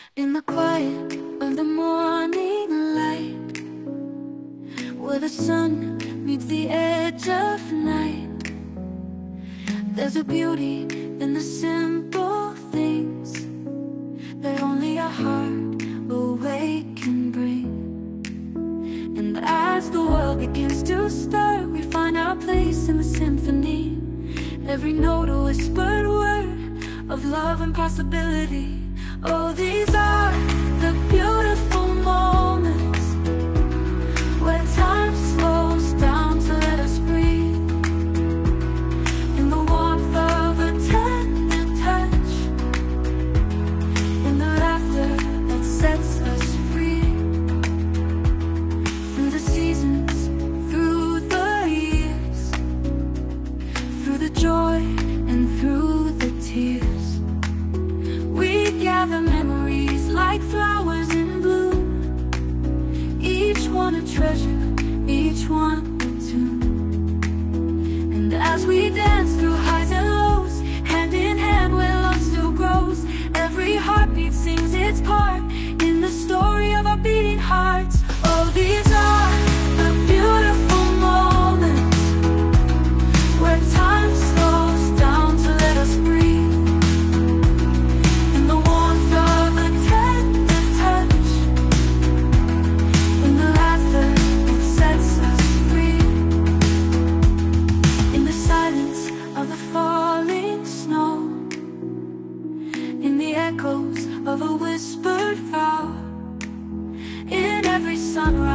In the quiet of the morning light, where the sun meets the edge of night, there's a beauty in the simple things that only a heart awake can bring. And as the world begins to stir, we find our place in the symphony. Every note a whispered word of love and possibility. Oh, these are the beautiful moments where time slows down to let us breathe. In the warmth of a tender touch, in the laughter that sets us free. Through the seasons, through the years, through the joy and through the tears, we gather memories like flowers in bloom, each one a treasure, each one a tune. And as we dance through highs and lows, hand in hand where love still grows, every heartbeat sings its part in the story of our beating hearts. Oh, these are the beautiful moments where time slows down to let us breathe. In the warmth of a tender touch, in the laughter that sets us free. In the silence of the falling snow, in the echoes of a whispered vow, in every sunrise